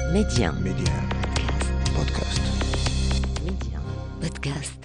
ميديان بودكاست. ميديان بودكاست.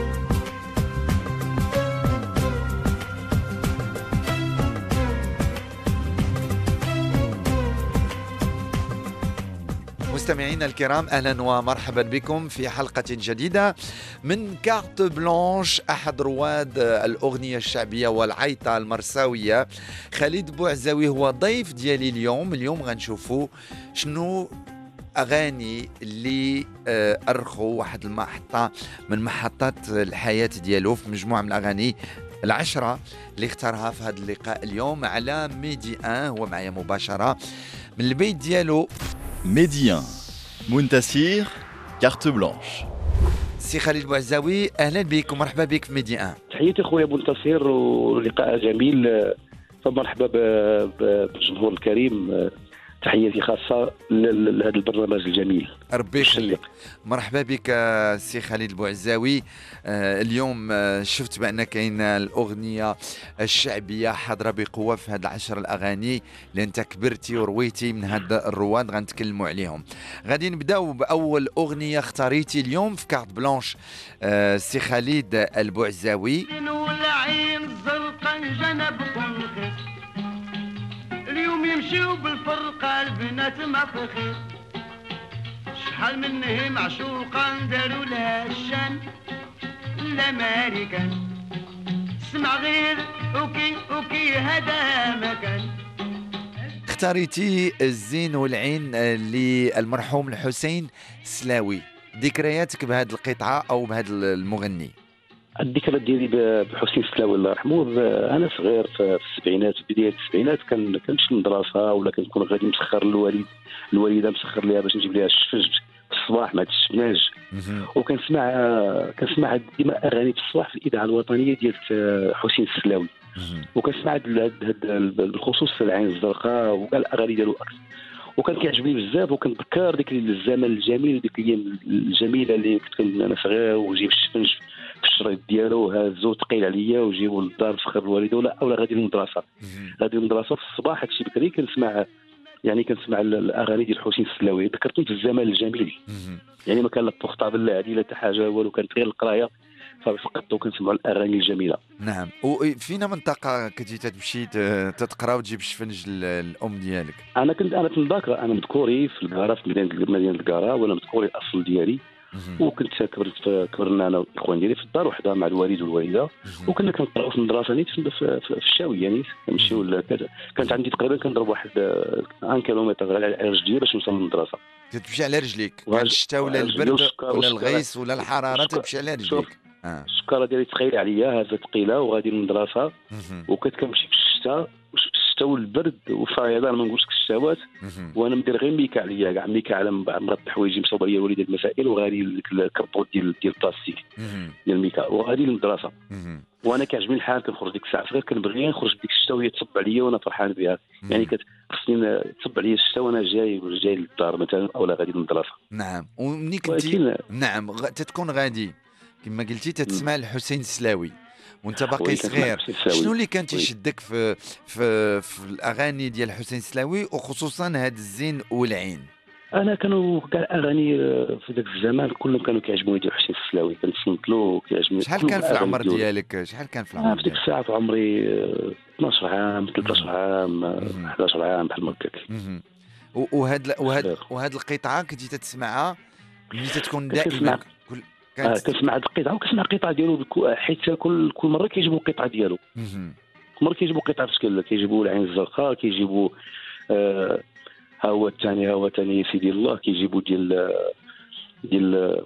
مستمعينا الكرام، أهلا ومرحبا بكم في حلقة جديدة من كارت بلانش. أحد رواد الأغنية الشعبية والعيطة المرساوية خالد بوعزاوي هو ضيف ديالي اليوم غنشوفوا شنو أغاني اللي أرخوا واحد المحطة من محطات الحياة ديالو في مجموعة من الأغاني العشرة اللي اختارها في هذا اللقاء اليوم على ميدي 1. هو معايا مباشرة من البيت ديالو. ميديان منتسير كارت بلانش. سي خالد بوعزاوي، اهلا بك ومرحبا بك في ميدي 1. تحياتي خويا منتصر، ولقاء جميل. فمرحبا بالجمهور الكريم. تحياتي خاصة لهذا البرنامج الجميل. ربي يخليك. مرحبا بك سي خالد بوعزاوي. اليوم شفت بأن كاين الأغنية الشعبية حاضرة بقوة في هاد 10 الأغاني اللي أنت كبرتي ورويتي من هاد الرواد غنتكلموا عليهم. غادي نبداو بأول أغنية اختاريتي اليوم في كارت بلانش سي خالد البوعزاوي. اليوم يمشيو بالفرقة البنات ما فخير، شحال منهم معشوقا داروا لها الشان الامريكان، سمع غير اوكي هذا مكان. اختاريتي الزين والعين للمرحوم الحسين السلاوي، ذكرياتك بهذه القطعة أو بهذا المغني؟ الذكرى ديالي بحسين السلاوي الله يرحمه، انا صغير في السبعينات، في بدايه السبعينات كنمشي للمدرسه ولا كنكون غادي مسخر الوالده مسخر ليها باش نجيب ليها الشفج في الصباح مع الشماج، كنسمع ديما اغاني في الصباح في الاذاعه الوطنيه ديال حسين السلاوي، وكنسمع بالخصوص العين الزرقاء وكاع الاغاني ديالو اكثر، وكان كيعجبني بزاف. وكنتذكر ديك الزمن الجميل وديك الايام الجميله اللي كنت انا صغير ونجيب الشفنج في الشريط ديالو وهازو ثقيل عليا وجيبو للدار نفخر الوالده ولا غادي للمدرسه في الصباح. هادشي بكري كنسمع الاغاني ديال حسين السلاوي. ذكرتني في الزمن الجميل، يعني ما كان لا بورطابل لا هذه لا حتى حاجه والو، كانت غير القرايه فقط وكنسمعوا الاغاني الجميله. نعم. وفينا منطقه كنتي تمشي تتقرا وتجيب الشفنج للام ديالك؟ انا كنت مذاكر، انا مذكوري في الكاره، في مدينه الكاره، وانا مذكوري الاصل ديالي. وكنت كبرنا انا والاخوان ديالي في الدار وحده مع الوالد والوالده، وكنا كنقراو في المدرسه نيت في الشاويه نيت كنمشيو. كانت عندي تقريبا كنضرب واحد 1 كيلومتر على رجلي باش نوصل للمدرسه. تمشي على رجليك مع الشتاء ولا البرد ولا الغيس ولا الحراره، تمشي على رجليك. السكره ديالي ثقيله عليا، هازه ثقيله وغادي للمدرسه، وكنت كنمشي في الشتاء والبرد والفيضان، ما نقولش الشتوات، وانا مدير غير ميكا عليا كاع، ميكا على مرات الحوايج مصوبه ليا الوالده المسائل، وغادي الكربوط ديال البلاستيك ديال ميكا وغادي للمدرسه. وانا كيعجبني الحال، كنخرج ديك الساعه صغير كنبغي نخرج ديك الشتاء وهي تصب عليا وانا فرحان بها، يعني خصني تصب عليا الشتاء وانا جاي للدار مثلا او غادي للمدرسه. نعم. ومني كنتي نعم تتكون غادي كما قلتي تتسمع الحسين السلاوي وانت باقي صغير، شنو اللي كان تيشدك في الاغاني ديال حسين السلاوي وخصوصا هاد الزين والعين؟ انا كانوا كاع الاغاني في ذاك الزمان كلهم كانوا كيعجبوني ديال حسين السلاوي، كنصنت له وكيعجبني. شحال كان في العمر ديالك؟ في ديك الساعه في عمري 12 عام 13 عام 11 عام بحال هكاك. وهاد القطعه كنتي تسمعها ملي تكون دائما؟ كنسمع هاد القطعه وكنسمع القطعه ديالو، حيت كل مره كيجيبوا القطعه ديالو. كل مره كيجيبوا قطعه بشكل، كيجيبوا العين الزرقاء، كيجيبوا ها هو الثاني سيدي الله، كيجيبوا ديال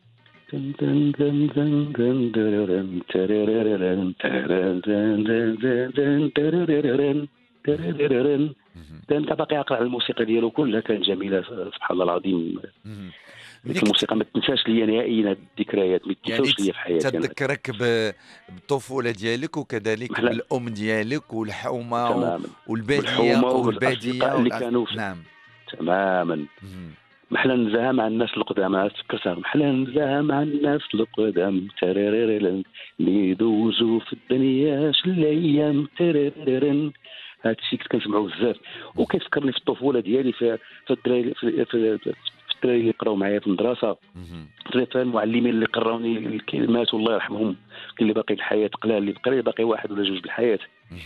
كانت باقي اقرا على الموسيقى ديالو كلها، كانت جميله سبحان الله العظيم. الموسيقى ما تنساش ليا نهائيا، هاد الذكريات ما تنساوش ليا في حياتي. تذكرك بالطفوله ديالك وكذلك بالام ديالك والحومه والباديه اللي كانوا نعم تماما. محلى نزاها مع الناس القدامى، تفكرتها محلى نزاها مع الناس القدام اللي يدوزوا في الدنيا الايام هذا الشيء كنت كنسمعو بزاف، وكيفكرني في الطفوله ديالي في الدراري في الدراري اللي قراو معايا في المدرسه، في المعلمين اللي قراوني الكلمات الله يرحمهم، اللي باقي الحياه قلال، اللي بقى باقي واحد ولا جوج بالحياه.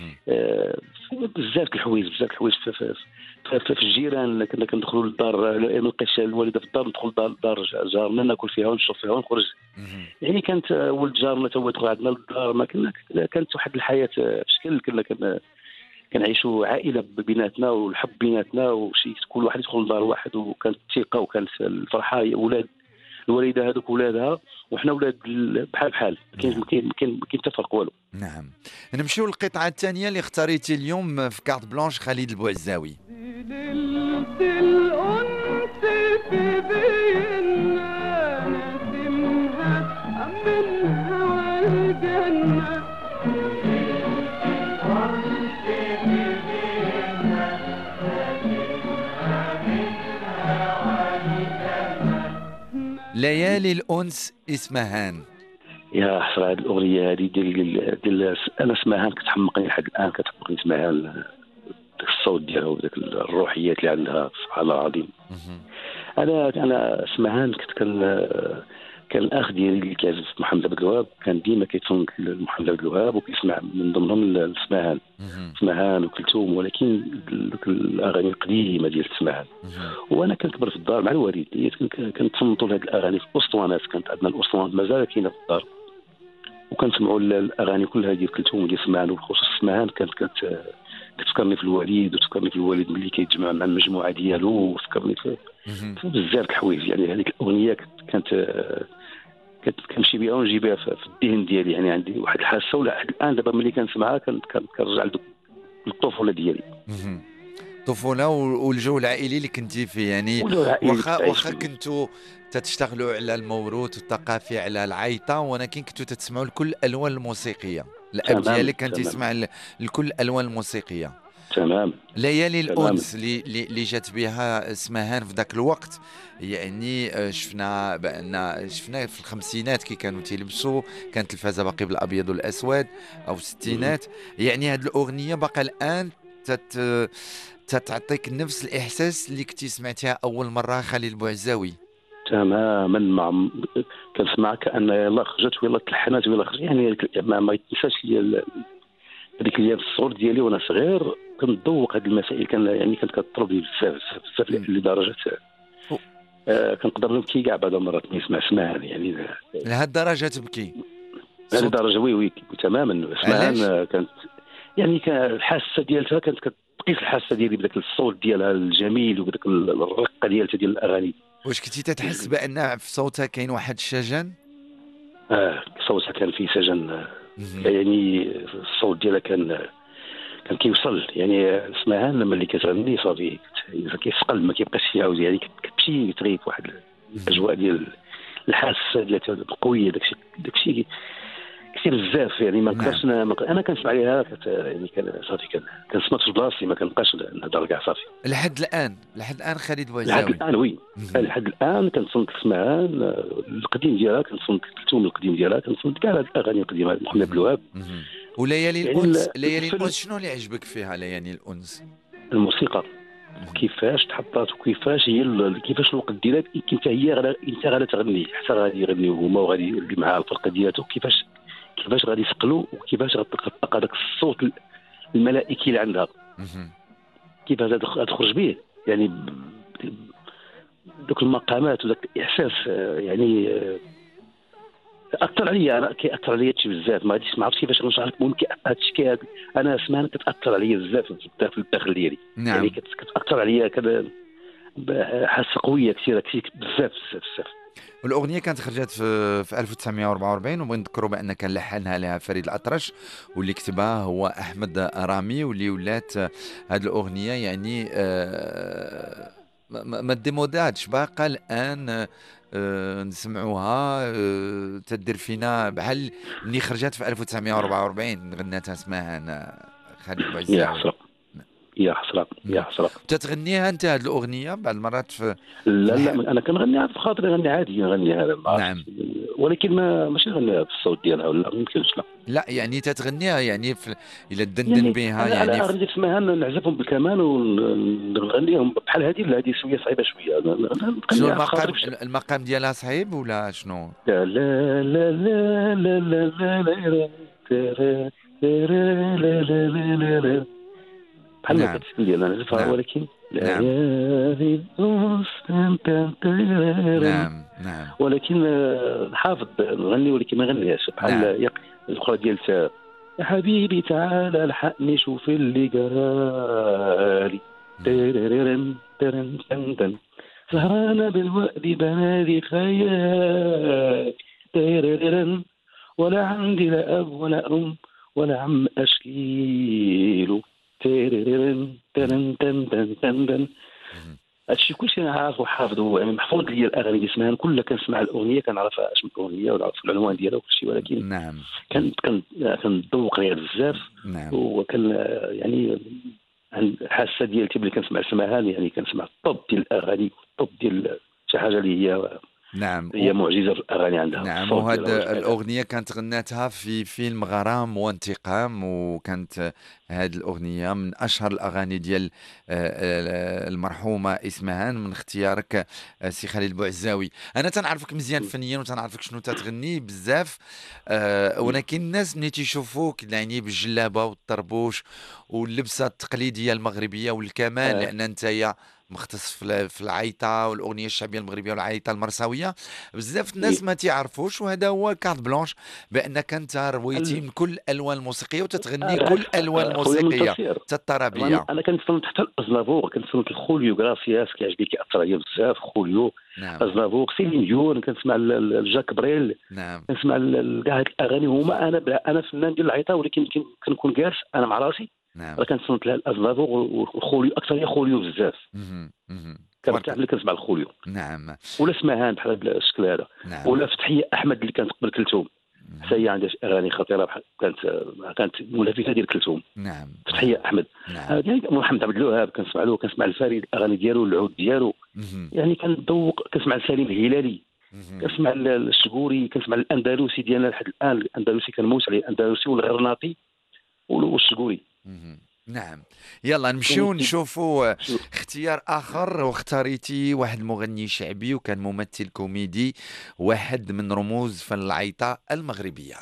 بزاف الحوايج في الجيران اللي كنا كندخلوا للدار، ما نلقاش الوالده في الدار، ندخل لدار جارنا ناكل فيها ونشرب فيها ونخرج. يعني كانت ولد جارنا تا هو يدخل عندنا للدار، ما كانت واحد الحياه بشكل كنا كنعيشوا عائله بيناتنا والحب بيناتنا، وشي كل واحد يدخل لدار واحد، وكانت الثقه وكانت الفرحه. اولاد الوالده هذوك ولادها وحنا ولاد بحال كاين تفرق والو. نعم. نمشيو للقطعه الثانيه اللي اختاريتي اليوم في كارت بلانش، خالد البوعزاوي. ليالي الأنس اسمهان. يا حسرة هذه الأغنية هذه ديال أنا اسمهان كتحمقني لحد الآن، كتحمقني اسمهان، داك الصوت ديالها وداك الروحيات اللي عندها سبحان الله العظيم. أنا اسمهان كان الأخ ديالي اللي كيعزف محمد عبد الوهاب، كان ديما كيتصنت لمحمد عبد الوهاب وكيسمع من ضمنهم اسمهان وكلثوم، ولكن دوك الأغاني القديمة ديال اسمهان. وانا كنكبر في الدار مع الوالد، كنتصنتوا لهاد الاغاني في الاسطوانات، كانت عندنا الاسطوانات مازال كاينه في الدار، وكنسمعوا الاغاني كلها ديال كلثوم وديال اسمهان، وبخصوص اسمهان كتفكرني في الوالد، وتفكرني في الوالد ملي كيتجمع مع المجموعه ديالو، وتفكرني في بزاف د الحوايج. يعني هذيك الاغنيه كنمشي بها ونجي بها في الذهن ديالي، يعني عندي واحد الحاسه ولا حد الان دابا ملي كنسمعها كنرجع للطفوله ديالي. الطفوله والجو العائلي اللي كنتي فيه، يعني واخا كنتوا تشتغلوا على الموروث الثقافي على العيطه، ولكن كنتوا تسمعوا لكل الالوان الموسيقيه. الاب ديالك كان تسمع لكل الالوان الموسيقيه. تمام. ليالي الأنس اللي جات بها اسمهان في ذاك الوقت، يعني شفنا في الخمسينات كي كانوا تيلبسوا، كانت التلفازه باقي بالابيض والاسود، او الستينات. يعني هذه الاغنيه باقا الان تعطيك نفس الاحساس اللي كنتي سمعتيها اول مره خالد البوعزاوي. تماما. كنسمع كأن يلا خرجت ويلا تلحنات ويلا خرجت، يعني ما يتنساش لي هذيك الايام الصغر ديالي وانا صغير، كنتذوق هذه المسائل، كانت كتطربني بزاف لدرجه كنقدر نبكي كاع بعض المرات نسمع اسمهان، يعني لهاد الدرجه تبكي؟ هذه الدرجه وي تماما. اسمهان كانت يعني الحاسه ديالتها كانت كتقيس الحاسه ديالي بداك الصوت ديالها الجميل وبداك الرقه ديالتها ديال الاغاني. واش كنتي تتحس بان في صوتها كاين واحد الشجن؟ صوتها كان فيه شجن، يعني الصوت ديالها كان كيوصل. يعني اسمهان لما اللي كتغني صافي كيسقل، ما كيبقاش عاوز، يعني كتمشي تغيب واحد الاجواء ديال الحاسه ديالها القويه. داكشي كثير بزاف، يعني ما نقدرش انا كنسمع عليها يعني صافي كنسمع في بلاصتي، ما كنبقاش نهضر كاع صافي. لحد الان خالد البوعزاوي؟ لحد الان وي، لحد الان كنصنت اسمهان القديم ديالها، كنصنت الكلثوم القديم ديالها، كنصنت كاع هاد الاغاني القديمه محمد عبد الوهاب. وليالي الانس، ليالي الانس شنو اللي عجبك فيها ليالي الانس؟ الموسيقى كيفاش تحطات، وكيفاش كيفاش الوقت ديالها انت غادا تغني، حتى غادي يغنيو هما وغادي يولي معها الفرقه ديالته، كيفاش غادي يسقلوا، وكيفاش غتلقى داك الصوت الملائكي اللي عندها، كيفاش غتخرج به، يعني دوك المقامات وداك الاحساس. يعني اثر عليا انا، كياثر عليا هادشي بزاف، ما عرفتش كيفاش نشرح لك، ممكن هادشي انا اسمها كتاثر عليا بزاف في الداخل ديالي. نعم. يعني كتاثر عليا كذا حاسه قويه كثيره بزاف. الأغنية كانت خرجت في 1944، وبغي نذكروا بأن كان لحنها لها فريد الأطرش، واللي كتبها هو أحمد رامي، واللي ولات هذه الأغنية يعني ما ديموداتش، باقا الآن نسمعوها تدير فينا بحال اللي خرجت في 1944 غناتها اسمها خالد البوعزاوي. يا حسره يا حسره. تتغنيها انت هذه الاغنيه بعض المرات في لا انا كنغنيها في خاطري، نغني عادي، نغنيها نعم. ولكن ماشي نغنيها بالصوت ديالها، ولا ما يمكنش. لا يعني تتغنيها يعني في الى دندن يعني بها على يعني اغنيه تسمعها نعزفهم بالكمان ونغنيهم بحال هذه شويه صعيبه شويه. شنو نغنيها في خاطري. المقام ديالها صعيب ولا شنو؟ لا لا لا لا لا لا لا لا لا لا بحال ما نعم كتسمي ديالنا نعزفها، نعم ولكن نعم نعم نعم ولكن نحافظ نغني، ولكن ما نغنيهاش نعم بحال الاخرى ديال يا حبيبي تعال الحقني شوف اللي جرالي ترررن ترن تن تن سهرانة بالوقت بنادي خيال ترررن ولا عندي لا أب ولا أم ولا عم أشكيله ترررن ترن تن تن تن تن. هادشي كلشي انا عارف وحافظه، يعني محفوظ لي الاغاني اللي سمعها كلها، كنسمع الاغنيه كنعرفها اش من اغنيه ونعرف العنوان ديالها وكلشي، ولكن نعم كنذوق ليها بزاف. نعم وكان يعني عن الحاسه ديالتي ملي كنسمع سماها، يعني كنسمع الطب ديال الاغاني، الطب ديال شي حاجه اللي نعم هي معجزه في الاغاني عندها. نعم. وهاد الأغنية كانت غناتها في فيلم غرام وانتقام، وكانت هاد الأغنية من أشهر الأغاني ديال المرحومة إسمهان من اختيارك سي خالد بوعزاوي. أنا تنعرفك مزيان فنيا وتنعرفك شنو تتغني بزاف، ولكن الناس ملي تيشوفوك يعني بالجلابة والطربوش واللبسة التقليدية المغربية والكمان، لأن أنت مختص في العيطه والاغنيه الشعبيه المغربيه والعيطه المرساويه، بزاف الناس ما تعرفوش، وهذا هو كارت بلانش، بانك انت رويتي من كل الالوان الموسيقيه وتتغني كل الالوان الموسيقيه حتى الطربيه. انا كنتصنت حتى الازنافور، كنتصنت الخوليو غراسياس كيعجبني، كيأثر عليا بزاف خوليو. نعم ازنافور سيلين ديون، كنسمع جاك بريل، نعم كنسمع كاع هاد الاغاني. هما انا فنان ديال العيطه، ولكن كنكون جالس انا مع راسي. نعم راه كنتصنت لها الازنافور والخوليو، اكثر هي خوليو بزاف. كنرتاح ملي كنسمع الخوليو. نعم ولا سماهان بحال الشكل هذا. نعم ولا فتحيه احمد اللي كانت قبل كلثوم، حتى هي عندها اغاني خطيره، بحال كانت ملافته ديال كلثوم. نعم فتحيه احمد. نعم يعني محمد عبد الوهاب كنسمع له، كنسمع الفريد الاغاني ديالو، العود ديالو. يعني كنذوق، كنسمع سليم الهلالي، كنسمع الشقوري، كنسمع الاندلسي ديالنا لحد الان. الاندلسي كنموت عليه، الاندلسي والغرناطي والشقوري. نعم. يلا نمشيو نشوفوا اختيار اخر، واختاريتي واحد المغني شعبي وكان ممثل كوميدي، واحد من رموز فن العيطة المغربية.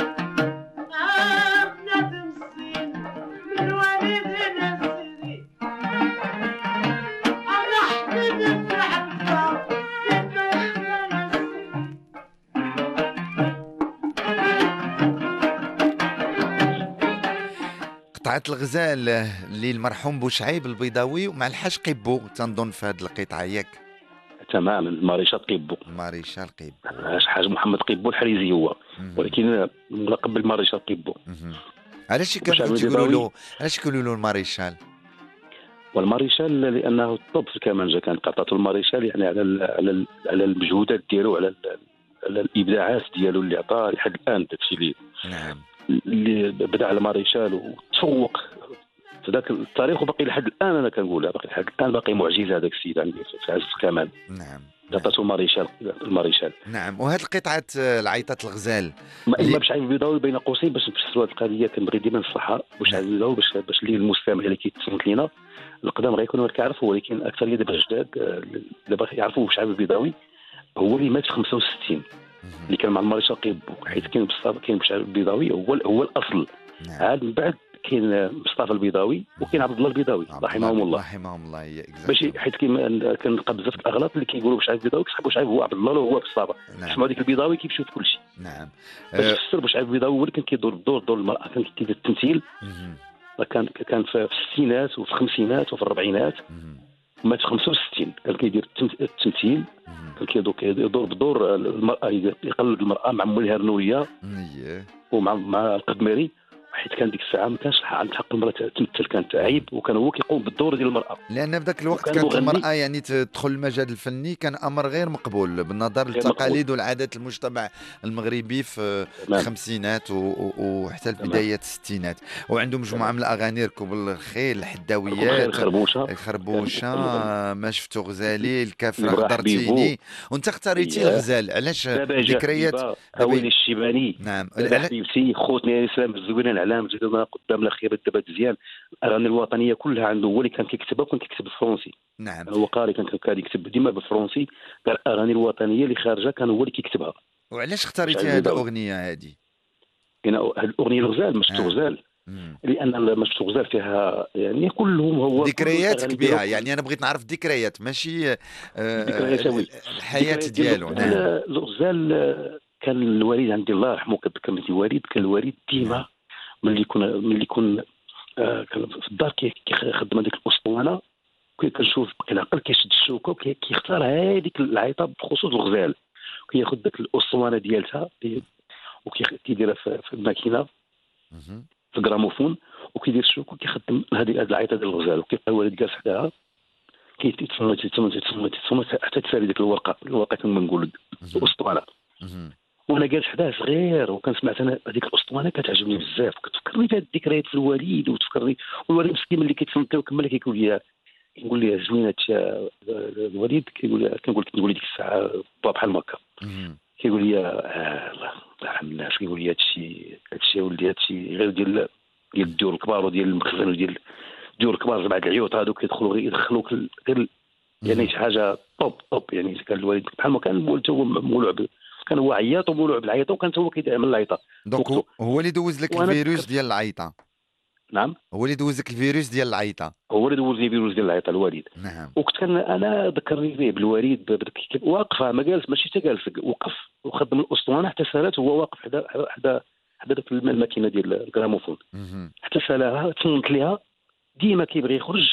قطعة الغزال للمرحوم بوشعيب البيضاوي ومع الحاج قيبو، تنظن في هذه القطعة ياك؟ تماما، الماريشال قيبو. ماريشال قيبو، حاج محمد قيبو الحريزي هو، ولكن ملقب بالماريشال قيبو. علاش كانوا يقولوا له الماريشال؟ والماريشال لانه الطب في الكمانجه، كانت قطعته الماريشال يعني على المجهودات ديالو، على الابداعات ديالو اللي عطاه لحد الان. داكشي اللي نعم اللي بدا على الماريشال وتفوق في ذاك التاريخ، وباقي لحد الان. انا كنقولها باقي لحد الان، باقي معجزه هذاك السيد عندي في عز الكمال. نعم عطاتو الماريشال. نعم. وهذه القطعة العيطة الغزال ما بشعيب البيضاوي بين قوسين، باش نفسروا هذه القضيه، كنبغي ديما نصحها بشعيب البيضاوي، باش اللي المستمع اللي كيتصنت لينا القدام غيكونوا كيعرفوا، ولكن اكثريه دابا الجداد دابا يعرفوا بشعيب البيضاوي. هو اللي مات في 65، اللي كان مع الماريشال قيبو، حيت كاين بشعيب البيضاوي هو الاصل. عاد من بعد كاين مصطفى البيضاوي وكاين عبد الله البيضاوي رحمهم الله. باش حيت كنلقى بزاف الاغلاط اللي كيقولوا بشعيب البيضاوي، كيسحبوا بشعيب هو عبد الله وهو مصطفى. سمعوا ديك البيضاوي كيمشيو في كل شيء. نعم. باش تفسر بشعيب البيضاوي هو اللي كان كيدور دور المراه، كان كيدير التمثيل. كان في الستينات وفي الخمسينات وفي الربعينات. مات في 65 كان كيدير التمثيل، كان كيدور بدور المراه، يقلد المراه مع مولها النوريه ومع القدميري، حيت كان ديك الساعه ما كانش عند حق المراه تمثل، كانت عيب، وكان هو كيقوم بالدور ديال المراه. لان في ذاك الوقت وكان كانت مغني المراه يعني تدخل المجال الفني كان امر غير مقبول بالنظر غير مقبول. للتقاليد والعادات المجتمع المغربي في تمام الخمسينات وحتى تمام بدايات الستينات. وعنده مجموعه تمام. من الاغاني ركوب الخيل، ركوب خير الحداويات، خربوشه، كان الخربوشه، المغني ما شفتو غزالي، الكافره اللي راح بيبو. خضرتيني. وانت اختاريتي اييه الغزال علاش؟ دابا جا ذكريات حبيبه دابا. هويني الشيباني. نعم دابا حبيبتي خوتني يا سلام الزوينه العلام زيدوا ما قدام الخيبه دابا مزيان. الاغاني الوطنيه كلها عنده هو اللي كان كيكتبها، وكان كيكتب بالفرنسي. نعم. كان هو قاري، كان يكتب ديما بالفرنسي. كان الاغاني الوطنيه اللي خارجه كان هو اللي كيكتبها. وعلاش مش اختاريتي عايز هذه يداول. الاغنيه هذه؟ كاين هاد الاغنيه الغزال مشتو اه. غزال، مم. لان مشتو غزال فيها يعني كلهم هو كل ذكريات الاغاني ديالو كبيره، يعني انا بغيت نعرف ذكريات ماشي ذكريات وي. الحياه ذكريات ديال ديالو. الغزال. نعم. الغزال كان الوالد عندي الله يرحمه، كان الوالد، كان الوالد نعم. ديما ملي يكون كان في الدار كيخدم هذيك الاسطوانه، كنشوف كنعقل كيشد الشوكه وكيختار هذيك العيطه بخصوص الغزال، كياخذ ديك الاسطوانه ديالتها وكيديرها في الماكينه مهم. في الجراموفون، وكيدير الشوكه وكيخدم هذه العيطه ديال الغزال، وكيبقى الوالد جالس حداها كيتسمى حتى تسالي ديك الورقه كما نقولوا الاسطوانه. مهم. وانا جالس حداه صغير وكان سمعت انا هذيك الاسطوانه كتعجبني بزاف، كتفكرني بهذه الذكريات في الوالد، وتفكرني والوالد مسكين ملي كيتصنت وكمل كيقول لي زوين هادشي الوالد، كنقول ديك الساعه با بحال هكا، مهم. كيقول لي الله يرحم الناس، كيقول لي هادشي ولدي هادشي غير ديال الديور الكبار وديال المخزن وديال الديور الكبار، زعما هاد العيوط هادوك يدخلوك غير يعني شي حاجه طوب يعني. كان الوالد بحال ما كان الوالد هو مولوع كان هو عياط ومولوع بالعيطه، وكان هو كيعمل العيطه دونك وقتو. هو اللي دوز لك وانا الفيروس تفكرت ديال العيطه. نعم هو اللي دوز لك الفيروس ديال العيطه. هو اللي دوز لي فيروس ديال العيطه الوالد. نعم. وقت كان انا ذكرني فيه بالوالد واقف ما جالس ماشي حتى جالس، وقف وخدم الاسطوانه حتى سالات وهو واقف حدا ديك الماكينه ديال الجراموفون، مهم. حتى سالاها تصنت ليها. ديما كيبغي يخرج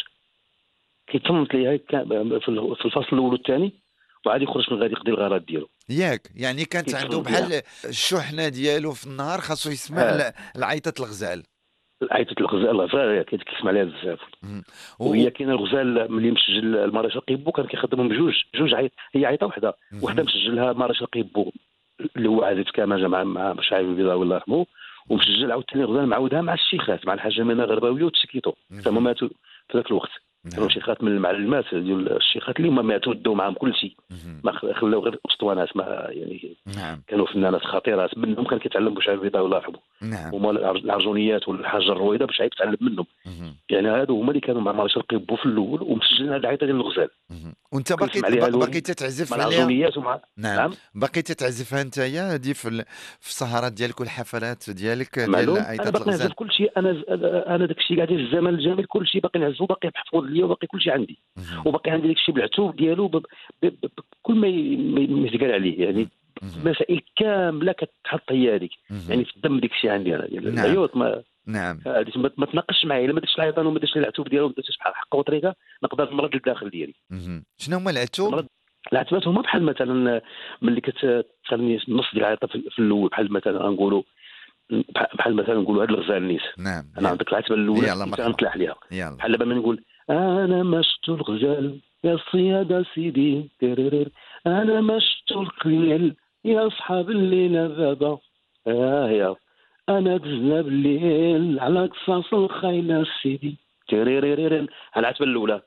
كيتصنت ليها في الفصل الاول والثاني، وعاد يخرج من غادي يقضي الغرض ديالو. ياك يعني كانت عنده كيتصنت ليها بحال الشحنه ديالو في النهار خاصو يسمع العيطه الغزال. عيطة الغزال كيسمع عليها بزاف. مهم. وهي كاينه الغزال ملي مسجل المارشال قيبو كان كيخدمهم بجوج هي عيطه وحده مسجلها مارشال قيبو اللي هو عازف كمانجا مع شعيب البيضاوي الله يرحمه، ومسجل عاوتاني غزال معودها مع الشيخات مع الحاجه منى غرباويه وتسكيتو، تما ماتوا في ذاك الوقت. كانوا شيخات من المعلمات ديال الشيخات اللي هما ماتوا داو معاهم كل شيء، ما خلاو غير اسطوانات ما يعني. نعم. كانوا فنانات خطيرات منهم كان كيتعلم بوشعيب البيضاوي الله يرحمه، نعم. هما العرجونيات والحاجه الرويضه بوشعيب تعلم منهم. مهم. يعني هادو هما اللي كانوا مع مارشال قيبو في الاول ومسجلين هاد العيطه ديال الغزال. مهم. وانت كنسمع عليها الوالد باقي تتعزف مع عليها؟ العرجونيات ومع نعم. باقي تتعزفها نتايا هذه في السهرات ديالك والحفلات ديالك ديال معلوم. انا عيطه باقي الغزال؟ نعزف كل شيء، انا داك الشيء قاعد الزمن الجميل كل شيء باقي نعزفو، باقي محفوظ ليا، وباقي كل شيء عندي، مهم. وباقي عندي داك الشيء بالعتوب ديالو بكل ما يتقال عليه يعني. مهم. مسائل كامله كتحط هي هذيك مهم. يعني في الدم ديك الشيء عندي انا ديال نعم. العيوط. ما نعم. ما تناقش معايا الا ما درتش العيطان وما درتش العتوب ديالو، ما درتش بحال حق وطريقه، نقدر نمرض للداخل ديالي. مهم. شنو هما العتوب؟ العتبات هما بحال مثلا ملي كتخليني نص ديال العيطه في الاول، بحال مثلا نقولوا بحال مثلا نقولوا هاد الغزال نيس. نعم. انا عندك العتبه الاولى يلا مرحبا. غنطلع عليها يلا. بحال دابا ما نقول انا مشت الغزال يا الصيادة سيدي تررر، انا مشت الخيل يا اصحاب الليل بابا، يا انا دزنا بالليل على قصاص الخيل سيدي تررر. العتبه الاولى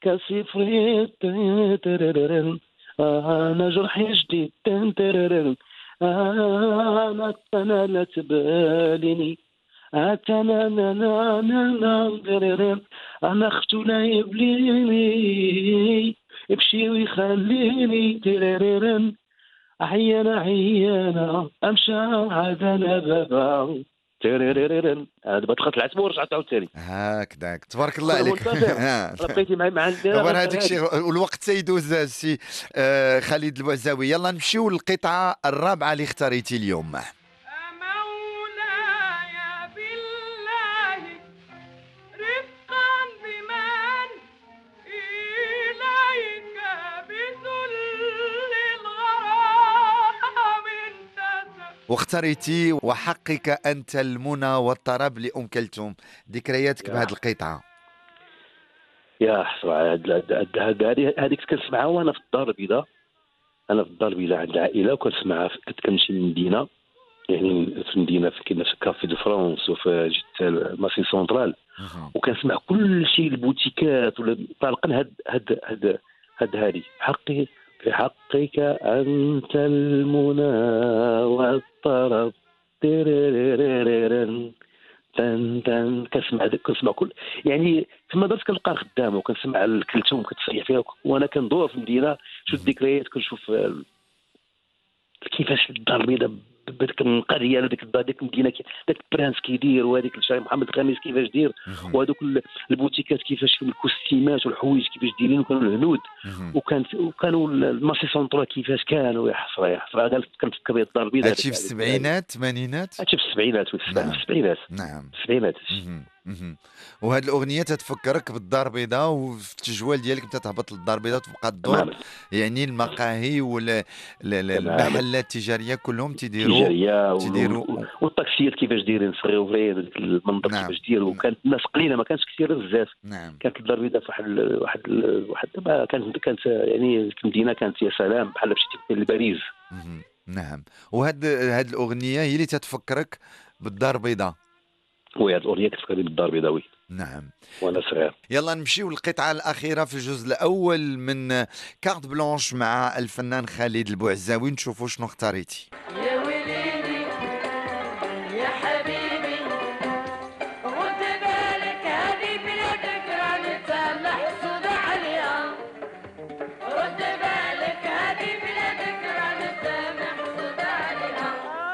كسفريت تررر، انا جرحي جديد تررر، انا لا تباليني انا اختو لا يبليني يمشي ويخليني تررر، عيانا امشى عاد انا بابا تررر. هذا دخلت العتبه ورجعت عاوتاني هكذاك تبارك الله عليك. بقيتي مع دابا هذاك الشيء والوقت سيدوز السي خالد البعزاوي. يلا نمشيو للقطعه الرابعه اللي اختاريتي اليوم. واختريتي وحقك أنت المنى والطرب لأم كلثوم، ذكرياتك بهذه القطعة؟ يا حسرة هذيك كنسمعها وانا في الدار البيضاء. انا في الدار البيضاء عند العائله، وكنسمعها كنت كنمشي للمدينه، يعني في المدينه كاين في كافي دو فرانس وفي جدة مارسي سونترال، وكنسمع كل شيء البوتيكات ولا طالقا هاد هذه حقي في حقك انت المنى والطرب تيريريريرن تن تن. كنسمع كل يعني في المدرسه كنلقى خدامه، وكنسمع الكلثوم كتصيح فيها، وانا كندور في المدينه شوف الذكريات، كنشوف كيفاش الدار البيضاء بديك القريه ديك المدينه داك البرانس كيدير، وهذيك الشاي محمد الخامس كيفاش دير، وهذوك البوتيكات كيفاش فيهم الكوستيمات والحوايج كيفاش دايرين، وكانوا الهنود، وكانوا المارشي سونطرا كيفاش كانوا. يا حسره كنفكر الدار البيضاء. هادشي في السبعينات الثمانينات؟ هادشي في السبعينات نعم. السبعينات. وهاد الأغنية تتفكرك بالدار البيضاء، وفي التجوال ديالك انت تهبط للدار البيضاء وتبقى تدور، يعني المقاهي والمحلات التجارية كلهم تيديروا والطاكسيات كيفاش دايرين صغيورين، المنظر كيفاش داير، وكانت الناس قليله، ما كانش كثير بزاف. كانت الدار البيضاء في واحد كانت يعني المدينه كانت يا سلام بحال مشيتي لباريس. نعم. وهاد الأغنية هي اللي تتفكرك بالدار البيضاء؟ وهاد الأغنية كتفكرني بالدار البيضاوي. نعم. وانا صغير. يلا نمشيو للقطعة الأخيرة في الجزء الأول من كارت بلانش مع الفنان خالد البوعزاوي، نشوفوا شنو اختاريتي. يا وليدي يا حبيبي رد بالك، هذه بلادك راني محسود عليها، رد بالك هذه بلادك راني محسود عليها،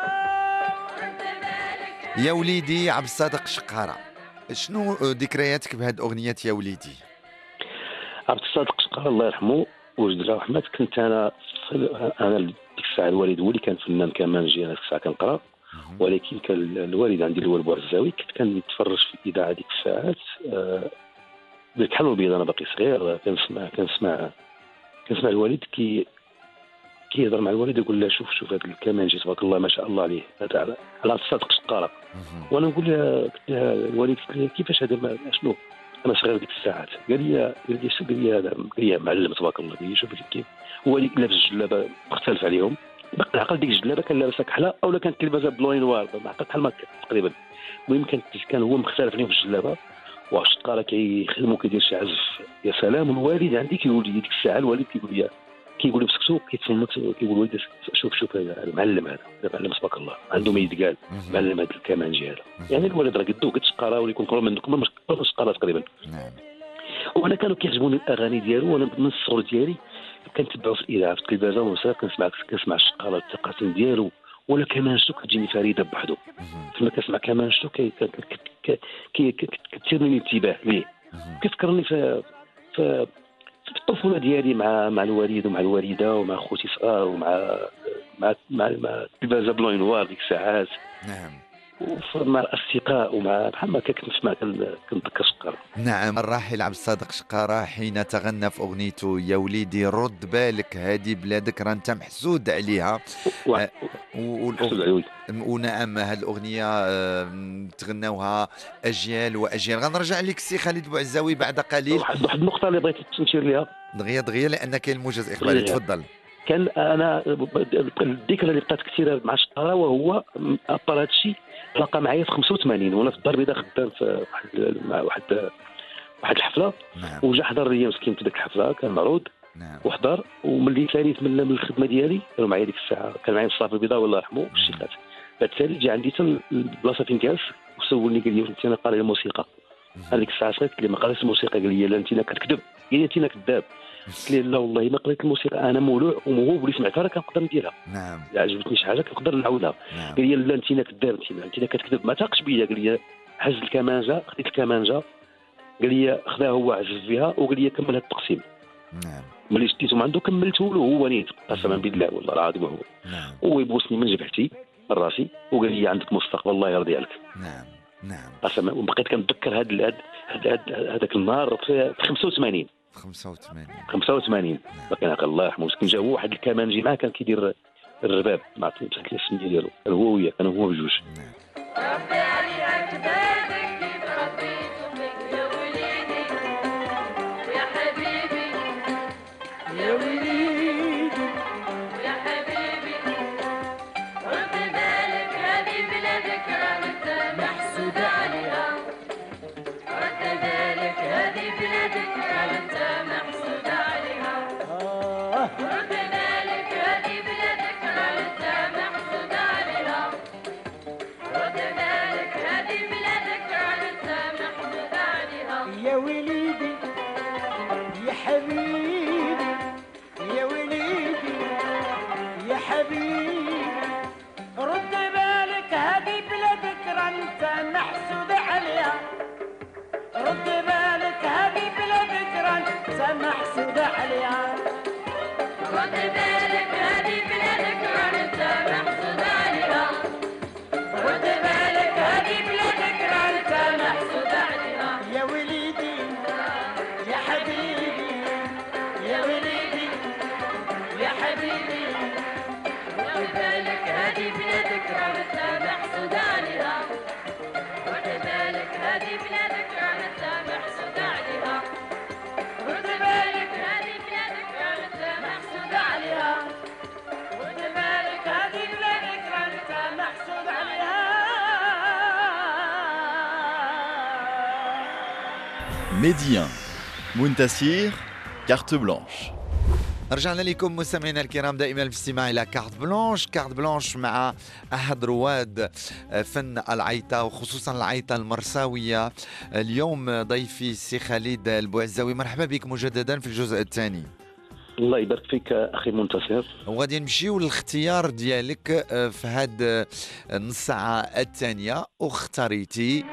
رد بالك. يا وليدي عبد الصادق شقارة، شنو ذكرياتك بهذه أغنية يا وليدي؟ عبد الصادق شقارة الله يرحمه ويجزيه الرحمة، كنت أنا ديك الساعة الوالد هو اللي كان فنان كمانجي، أنا ديك الساعة كنقرا، ولكن كان الوالد عندي اللي هو البوعزاوي، كنت كنتفرج في الإذاعة ديك الساعات بالكحل والبيض. أنا باقي صغير كنسمع الوالد كيهضر مع الوالد، يقول له شوف هذا الكمانجي تبارك الله ما شاء الله عليه، هذا على عبد الصادق شقارة. وانا نقول له الوالد كيفاش هذا شنو، انا صغير ديك الساعات، قال لي معلم تبارك الله، قال لي شوف كيف هو اللي لابس الجلابه مختلف عليهم، عقل ديك الجلابه كان لابسها كحله اولا كانت لابسها بلوي نوار، ما عقلت بحال ما تقريبا. المهم كان هو مختلف عليهم في الجلابه، وشقارة كيخدموا كيدير شي عزف يا سلام. والوالد عندي كيقول لي ديك الساعه، الوالد كيقول لي بسكتو كيتفنط، كيقول وليدي شوف هذا المعلم، هذا معلم تبارك الله عنده ما يتقال، معلم هذا الكمانجي هذا. يعني الولد راه قدو قد شقاره ولا يكون كبر منكم ما شقاره تقريبا. نعم. وانا كانوا كيعجبوني الاغاني ديالو، وانا من الصغر ديالي كنتبعو في الاذاعه في التلفازه، وصافي كنسمع الشقاره التقاسيم ديالو، ولا كمانجتو كتجيني فريده بوحدو. فلما كنسمع كمانجتو كتثيرني الانتباه ليه، كتفكرني في الطفوله ديالي مع الوالد ومع الوالده ومع خوتي صغار، ومع مع التلفازه بلون نوار ديك الساعات. نعم. ومع الاصدقاء ومع بحال ما كنسمع كنتذكر شقاره. نعم. الراحل عبد الصادق شقارة حين تغنى في أغنيته يا وليدي رد بالك هذه بلادك راه انت محسود عليها. ونعم هذه الأغنية تغناوها أجيال وأجيال. غنرجع لك سي خالد البوعزاوي بعد قليل. واحد النقطة اللي بغيت نشير لها دغيا لأن كاين موجز إخباري. تفضل. كان أنا الذكرى اللي بقات كثيرة مع شقارة، وهو أبطال هذا الشيء تلاقى معايا في 85 وانا في الدار البيضاء خدام في واحد الحفلة. نعم. وجا حضر لي مسكين في ذيك الحفلة، كان معروض. نعم. وحضر، وملي ثالث من الخدمة ديالي كانوا معايا ديك الساعة، كان معايا الصافي البيضاء والله يرحمه الشيخات. بعد ثالث جا عندي حتى البلاصة فين جالس وسولني، قال لي انت انا قاري الموسيقى. انا ديك الساعة صغيت، قال لي ما قاريش الموسيقى، قال لي لا انت كتكذب، قال لي انت كذاب. قلت لي لا والله ما قريت الموسيقى، انا مولوع وموهوب واللي سمعتها راه كنقدر نديرها. نعم. عجبتني شي حاجه كنقدر نعاودها. نعم. قال لي لا انت كذاب، انت كتكذب، ما تاقش بيا. قال لي هز الكمانجه، خديت الكمانجه، قال لي خذاها هو عزف بها، وقال لي كمل هذا التقسيم. نعم. ملي شديته من عنده كملته له هو نيت، قسما بالله والله العظيم هو. نعم. هو يبوسني من جبهتي من راسي وقال لي عندك مستقبل الله يرضي عليك. نعم. نعم. قسما. وبقيت كنتذكر هذاك النهار في 85. 85 باقي الله يرحمه. مسكين جا هو واحد الكمانجي معاه كان كيدير الرباب ما عرفتش الاسم ديالو الهويه كان هو بجوج. ربي عليها كتابك كيف ربيت امك يا وليدي يا حبيبي يا وليدي يا حبيبي رد بالك هذه بلا ذكرى انت محسود عليها رد بالك هذه بلا ذكرى انت محسود عليها رد بالك هذه بلا ذكرى انت محسود عليها رد بالك هذه بلا ذكرى انت محسود عليها يا وليدي يا حبيبي يا وليدي يا حبيبي رد بالك هذه بلا ذكرى انت محسود عليها رد بالك هذه بلا ذكرى انت محسود عليها رد بالك هذه بلا ذكرى انت محسود عليها رد بالك هذه بلا ذكرى انت محسود عليها يا وليدي يا حبيبي يا وليدي يا حبيبي رد بالك هذه بلا ذكرى انت محسود عليها رد بالك هذه بلا ذكرى انت محسود عليها رد بالك هذه بلا ذكرى انت محسود عليها رد بالك هذه بلا ذكرى انت محسود عليها. Médien, Muntasir, carte blanche. رجعنا لكم مستمعينا الكرام دائما في الاستماع الى كارت بلانش مع احد رواد فن العيطه وخصوصا العيطه المرساويه. اليوم ضيفي السي خالد البوعزاوي، مرحبا بك مجددا في الجزء الثاني. الله يبارك فيك اخي منتصر. وغادي نمشيو للاختيار ديالك في هاد النص ساعه الثانيه، واختاريتي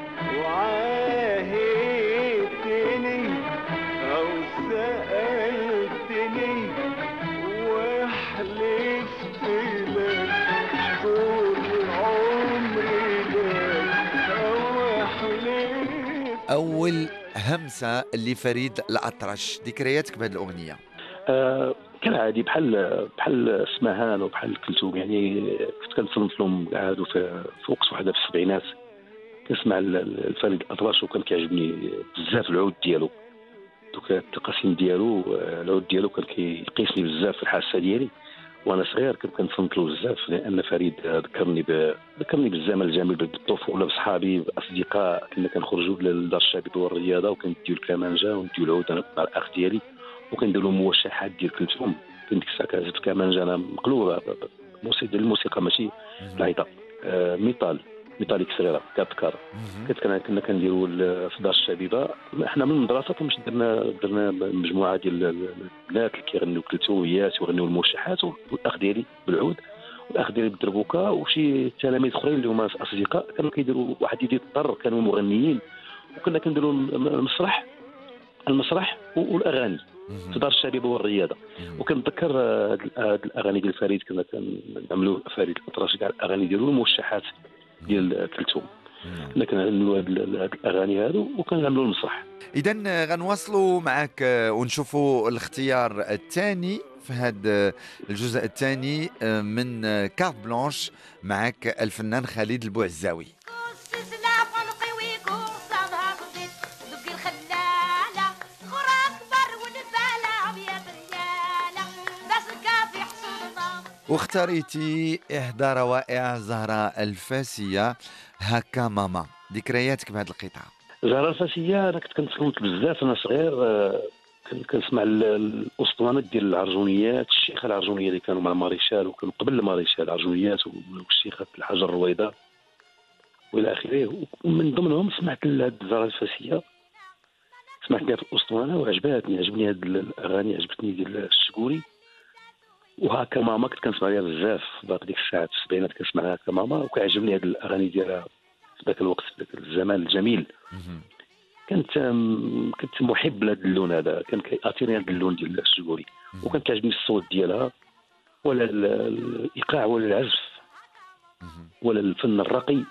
وعاهدتني أو سألتني وحلفت لك طول عمري لك أو حلفت. اول همسه لفريد الأطرش، ذكرياتك بهذه الاغنيه؟ كالعادي بحال اسمهان وبحال كلثوم، يعني كنت كنصنف لهم قعدوا في وقت واحد في السبعينات كنسمع الفريد الأطرش وكان كيعجبني بزاف العود ديالو، دوك التقاسيم ديالو العود ديالو كان كيقيسني بزاف في الحاسه ديالي وانا صغير. كنت كنصنت له بزاف لان فريد ذكرني بالزمن الجميل بالطفوله بصحابي باصدقاء. كنا كنخرجوا للدار الشعبيه والرياضه وكنديو الكمانجه ونديو العود انا مع الاخ ديالي وكنديروا له موشحات ديال كلثوم. كنت ديك الساعه كنعزف الكمانجه انا مقلوبه الموسيقى ماشي العيطه ميطاليك صغيره كابكار. كنا كنديروا في دار الشبيبه احنا من المدرسه فمش درنا مجموعه ديال البنات اللي كيغنيو كلثوميات ويغنيو الموشحات، والاخ ديالي بالعود والاخ ديالي بالدربوكه وشي تلاميذ اخرين اللي هما اصدقاء كانوا كيديروا واحد يدير الطر، كانوا مغنيين وكنا كنديروا المسرح والاغاني في دار الشبيبه والرياضه. وكنتذكر هاد الاغاني ديال فريد كنا كنعملوا فريد الأطرش كاع الاغاني ديالو الموشحات ديال كلثوم. كنا كنعملوا هاد الاغاني هادو وكنعملوا المسرح. اذا غنواصلوا معك ونشوفوا الاختيار الثاني في هذا الجزء الثاني من كارت بلانش معك الفنان خالد البوعزاوي. واختاريتي إحدى روائع زهراء الفاسية هكا ماما، ذكرياتك بهذه القطعة؟ زهراء الفاسية أنا كنت كنصنت بزاف أنا صغير. كنسمع الأسطوانات ديال العرجونيات، الشيخة العرجونية اللي كانوا مع ماريشال وكانوا قبل ماريشال العرجونيات والشيخة الحجر الرويضة وإلى آخره. ومن ضمنهم سمعت زهراء الفاسية، سمعت لها في الأسطوانة وعجبني هاد الأغاني، عجبتني ديال الشكوري. وهكا ماما كنت كنسمع لها بزاف باقي ديك الساعات في السبعينات كنسمع لها هكا ماما وكيعجبني هاد الاغاني ديالها في ذاك الوقت في ذاك الزمان الجميل. كنت محب لهذا اللون هذا، كان كيأثيرني هذا اللون ديال الشكوري وكان كيعجبني الصوت ديالها ولا الايقاع ولا العزف ولا الفن الراقي.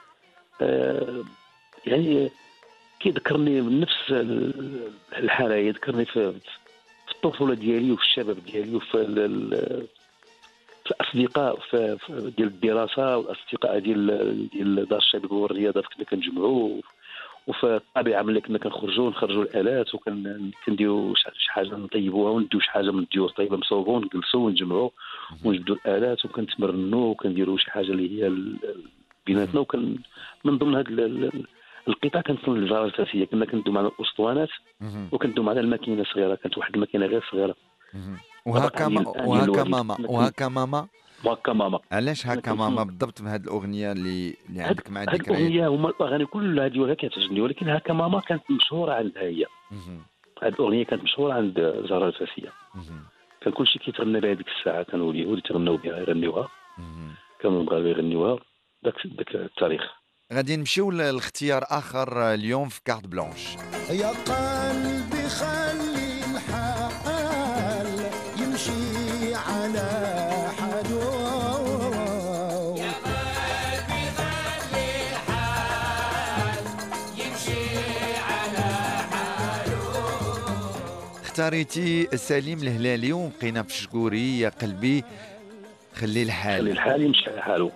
يعني كيذكرني بنفس الحاله، يذكرني في الطفوله ديالي وفي الشباب ديالي وفي اصدقاء ديال الدراسه، والاصدقاء ديال دار الشباب والرياضه كنا كنجمعوا، وفي الطبيعه ملي كنا كنخرجوا نخرجوا الالات وكنديروا شي حاجه نطيبوها ونديو شي حاجه من الديور طيبه مصوبه ونجلسوا ونجمعوا ونجبدوا الالات وكنتمرنوا وكنديروا شي حاجه اللي هي بيناتنا. وكان من ضمن هذا القطاع كانت الجاره الاساسيه، كنا كندوم على الاسطوانات وكندوم على الماكينه صغيره، كانت واحد الماكينه غير صغيره. وهكا ماما وهكا ماما. علاش هكا ماما بالضبط بهذه الاغنيه اللي عندك مع هذه ذكريات؟ الاغنيه هما الاغاني كلها ديالها كتعجبني، ولكن هكا ماما كانت مشهوره عندها هي. هذه الاغنيه كانت مشهوره عند زهره الفاسيه، كان كلشي كيتغنى بها ديك الساعه، كانوا اليهود يتغناو بها يغنيوها، كانوا المغاربه يغنيوها داك التاريخ. غادي نمشيو لاختيار اخر اليوم في كارت بلانش. يا قلبي خلي الحال يمشي على حاله، يا قلبي خلي الحال يمشي على حاله. اختاريتي سليم الهلالي وبقينا في شكوري يا قلبي خلي الحال. خلي الحال يمشي على حاله.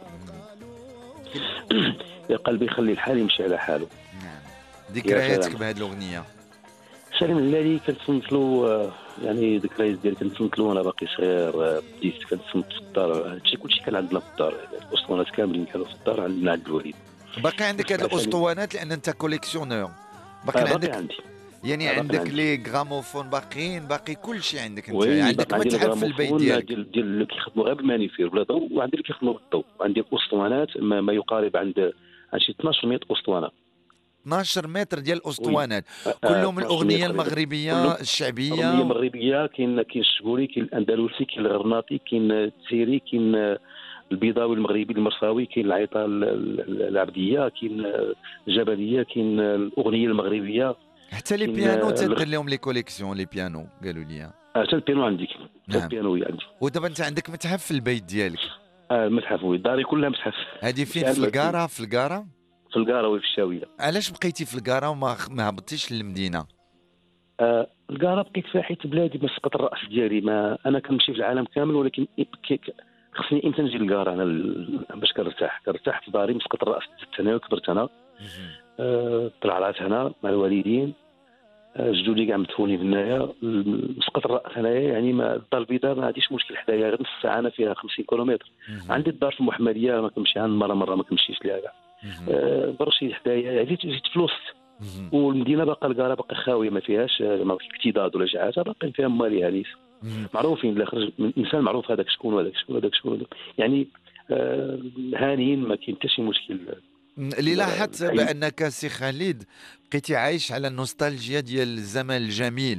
يا قلبي خلي الحال يمشي على حاله. نعم. ذكرياتك بهذه الاغنيه؟ سليم الهلالي كنتصنت له، يعني ذكريات ديالي كنتصنت له وانا باقي صغير. بديت كنتصنت في الدار، هادشي كلشي كان عندنا في الدار، الاسطوانات كاملين كانوا في الدار عندنا عند الوالد. باقي عندك هذه الاسطوانات لان انت كوليكسيونور؟ باقي عندك عندي يعني عندك لي غراموفون باقيين، باقي كل شيء عندك انت، وي عندك متحف في البيت ديالك ديال اللي كيخدموا غير بالمانيفير بلا ضوء، وعندي اللي كيخدموا بالضوء. عندي اسطوانات ما يقارب عند شي 1200 اسطوانه. 12 متر ديال الاسطوانات كلهم الاغنيه المغربيه الشعبيه. الاغنيه المغربيه، كاين الشبوري، كاين الاندلسي، كاين الغرناطي، كاين التيري، كاين البيضاوي المغربي المرساوي، كاين العيطه العبديه، كاين الجبليه، كاين الاغنيه المغربيه، حتى لي بيانو تدير لهم لي كوليكسيون. لي بيانو قالوا لي حتى البيانو عندي. نعم. البيانو عندي. ودابا انت عندك متحف في البيت ديالك؟ المتحف وي، داري كلها متحف. هذه فين؟ في الكاره؟ في الكاره؟ في الكاره وي، في الشاويه. علاش بقيتي في الكاره وما هبطتيش للمدينه؟ الكاره بقيت فيها حيت بلادي مسقط الراس ديالي. ما انا كنمشي في العالم كامل، ولكن خصني امتى نجي للكاره انا باش كنرتاح في داري مسقط الراس. انا كبرت انا، طلعت هنا مع الوالدين، جدودي كاع مدفونين هنايا، مسقط الراس هنايا. يعني ما الدار البيضاء ما عنديش مشكل حدايا، غير نص ساعه انا فيها 50 كيلومتر. عندي الدار في المحمديه ما كنمشيها مره ما كنمشيش ليها كاع. برشيد حدايا، يعني جيت في الوسط. والمدينه باقا الكاره باقا خاويه، ما فيهاش اكتضاد ولا شي حاجه، باقيين فيها ماليها نيس معروفين. لا خرج الانسان معروف هذاك شكون وهذاك شكون يعني هانيين، ما كاين حتى شي مشكل. اللي لاحظت بانك سي خالد بقيتي عايش على النوستالجيا ديال الزمن الجميل،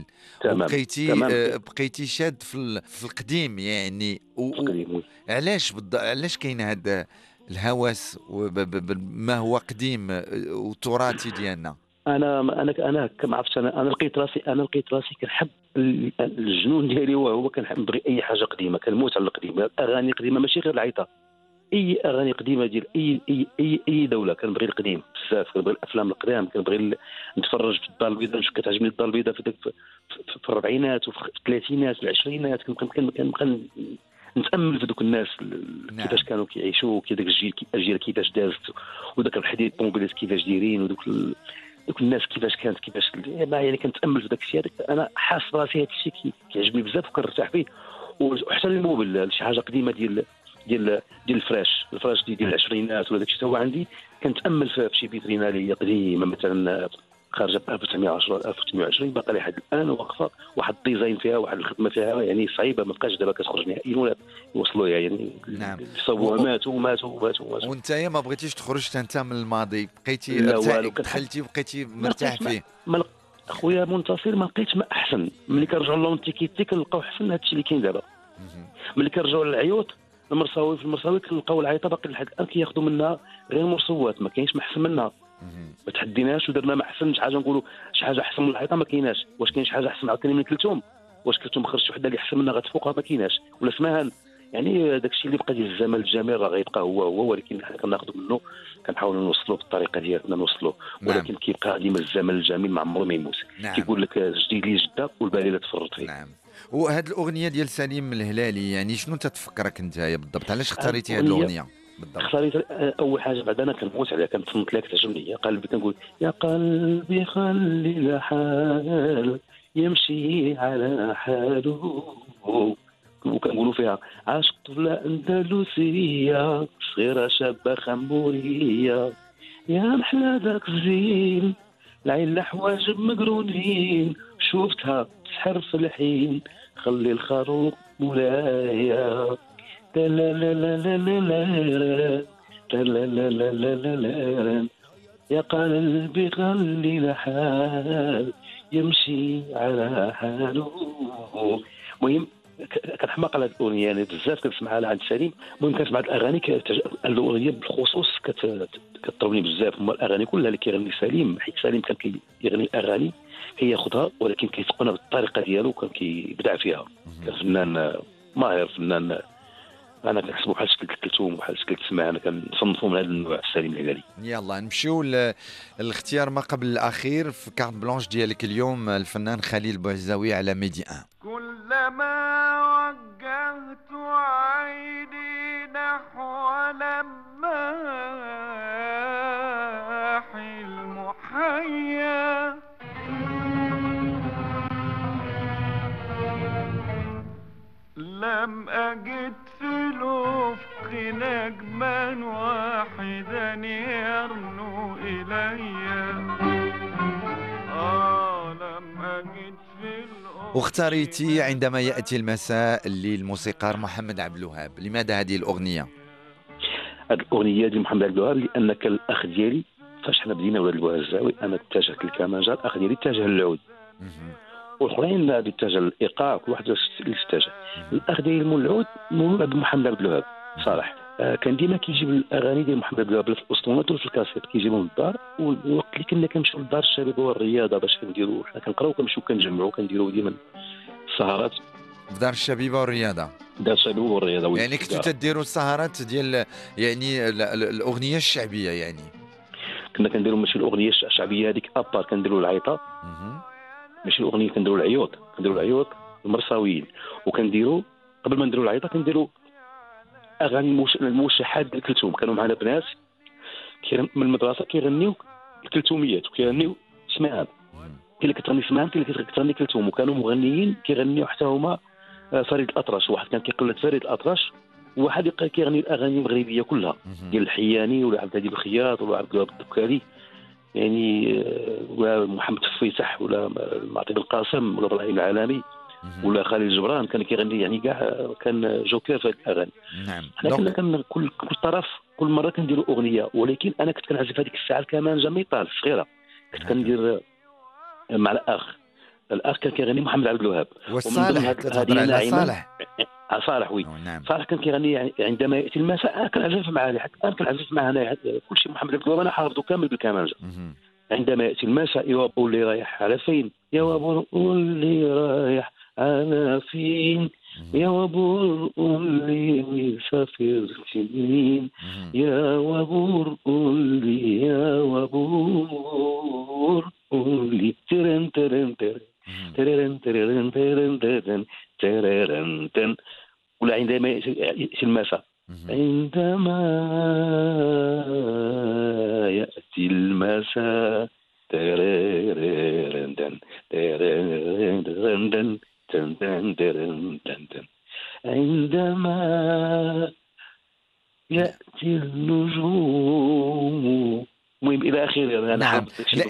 بقيتي شاد في القديم يعني. علاش كاين هذا الهوس ما هو قديم وتراثي ديالنا؟ انا كما عرفت، انا لقيت راسي كنحب الجنون ديالي، وهو كنبغي اي حاجه قديمه، كنموت على القديم. الاغاني القديمه ماشي غير العيطه، اي اغاني قديمه ديال اي دوله كنبغي القديم بزاف. كنبغي الافلام القدام، كنبغي نتفرج في الدار البيضاء، كتعجبني الدار البيضاء في الربعينات وفي الثلاثينات العشرينات. كنبقى نتامل في دوك الناس كيفاش كانوا كيعيشوا، داك الجيل كيفاش دازت، وداك الحديد الطوموبيلات كيفاش دايرين، ودوك الناس كيفاش كانت، كيفاش يعني كنتامل في داك الشيء هذاك. انا حاس براسي هذا الشيء كيعجبني بزاف وكنرتاح فيه. وحتى الموبل شي حاجه قديمه ديال الفراش ديال العشرينات ولا داك الشيء هو عندي. كنتامل في شي فيترينا اللي هي قديمه مثلا خارجه ب 1910 1920 باقا لحد الان واقفه، واحد الديزاين فيها، واحد الخدمه فيها يعني صعيبه، ما بقاش دابا كتخرج نهائيا ولا يوصلوا يعني. نعم. صوبوها ماتوا. وانت ما بغيتيش تخرج انت من الماضي، بقيتي دخلتي وبقيتي مرتاح فيه. اخويا منتصر، ما لقيتش ما احسن. ملي كنرجعوا لونتيكيتي كنلقاو حسن هادشي اللي كاين دابا. ملي كنرجعوا للعيوط في المرساوي كنلقاو العيطه باقي لحد الان كياخذوا منها غير مرسوات، ما كاينش ما احسن منها. ما تحديناش ودرنا ما احسن شي حاجه، نقولوا شي حاجه احسن من العيطه ما كايناش. واش كاين شي حاجه احسن عاوتاني من كلثوم؟ واش كلثوم خرجت وحده اللي احسن منها غتفوقها؟ ما كايناش. ولا سماهان يعني داك الشيء اللي بقى ديال الزمن الجميل راه غيبقى هو، ولكن حنا كناخذوا منه، كنحاولوا نوصلوا بالطريقه ديالنا نوصلوا. ولكن كيبقى ديما الزمن الجميل ما عمره ما يموت. كيقول لك جديد لي جده والبالي لا تفرط فيه. نعم. وهاد الاغنيه ديال سليم الهلالي يعني شنو تتفكرك نتايا بالضبط؟ علاش اختاريتي هاد الأغنية الاغنيه بالضبط؟ اختاريت اول حاجه بعد انا كنموت عليها، كنتصنت لها، كتعجبني. يا قلبي كنقول يا قلبي خلي الحال يمشي على حاله، وكنقولوا فيها عاشق طفله اندلسيه صغيره شابه خموريه، يا محلى داك الزين العين الحواجب مقرونين، شفتها تسحر في الحين خلي الخروق مولايا، لا لا لا لا لا لا لا لا لا لا لا لا لا، يا قلبي خلي الحال يمشي على حاله. المهم كنحماق على هذه الاغنيه، يعني بزاف كنسمعها على عند سليم. المهم كنسمع هاد الاغاني الاغنيه بالخصوص كتطربني بزاف. هما الاغاني كلها اللي كيغني سليم، حيت سليم كان كيغني الاغاني كياخذها ولكن كيتقنها بالطريقه ديالو، كان كيبدع فيها. كان فنان ماهر، فنان انا كنحسبو بحال شكل كلثوم وبحال شكل تسمع. انا كنصنفو من هذا النوع سليم الهلالي. يلا نمشيو الاختيار ما قبل الاخير في كارت بلانش ديالك اليوم، الفنان خليل بوعزاوي على ميدي 1. كلما وجهت عيني نحو لماحي المحيا لم أجد في الأفق نجما واحدا يرنو إلي، لم أجد في الأفق. واختاريتي عندما ياتي المساء للموسيقار محمد عبد الوهاب، لماذا هذه الاغنيه؟ هذه الاغنيه ديال محمد عبد الوهاب لانك الاخ ديالي فاش حنا بدينا ولاد البوعزاوي انا اتجهت للكمانجه، الاخ ديالي اتجه للعود، والاخرين اتجه للايقاع، كل واحد اللي اتجه. الاخ ديالي مول العود مولود محمد عبد الوهاب صالح. كان ديما كيجيب الاغاني ديال محمد عبد الوهاب في الاسطوانات وفي الكاسيت، كيجيبهم للدار. والوقت اللي كنا كنمشيو للدار الشباب والرياضه باش كنديروا حنا كنقراو كنمشيو كنجمعوا كنديروا ديما السهرات في دار الشبيبه والرياضه. دار الشباب والرياضه يعني كنتوا تديروا السهرات ديال يعني الاغنيه الشعبيه يعني؟ كنا كنديروا ماشي الاغنيه الشعبيه هذيك ابار، كنديروا العيطه، ماشي الاغنيه، كنديروا العيوط، المرساويين. وكنديروا قبل ما نديروا العيطه كنديروا اغاني الموشحات ديال كلثوم. كانوا معنا بنات من المدرسه كيغنيو الكلثوميات وكيغنيو سمعان، كاين اللي كتغني سمعان، كاين اللي كتغني كلثوم. وكانوا مغنيين كيغنيو حتى هما. فريد الأطرش، واحد كان كيقلد فريد الأطرش، وواحد كيغني الاغاني المغربيه كلها ديال الحياني ولا عبد الهادي الخياط ولا عبد الوهاب الدكاري، يعني ولا محمد الفيسح ولا معطي القاسم ولا ابراهيم العالمي ولا خالد جبران. كان كيغني يعني كاع، كان جوكر في هذه الاغاني. نعم. حنا كنا كل طرف كل مره كنديروا اغنيه، ولكن انا كنت كنعزف هذيك الساعه كمان جميطال صغيره، كنت كندير مع الاخ كان كيغني محمد عبد الوهاب. والصالح كتهضر على صالح وي. نعم. صالح كان كيغني يعني عندما ياتي المساء. انا كنعزف معاه، حتى انا كنعزف معاه هنايا كل شيء محمد عبد الوهاب انا حافظه كامل بالكمانجه. عندما ياتي المساء يا وابو اللي رايح على فين، يا وابو اللي رايح على فين، يا وابور قولي سافرت مين، يا وابور قولي، يا وابور قولي ترن ترن ترن ترن ترن ترن ترن ترن ترن. ولا عندما يأتي المساء، عندما يأتي المساء ترن ترن ترن ترن تن تن تن تن تن. عندما يأتي النجوم، المهم إلى آخره. نعم.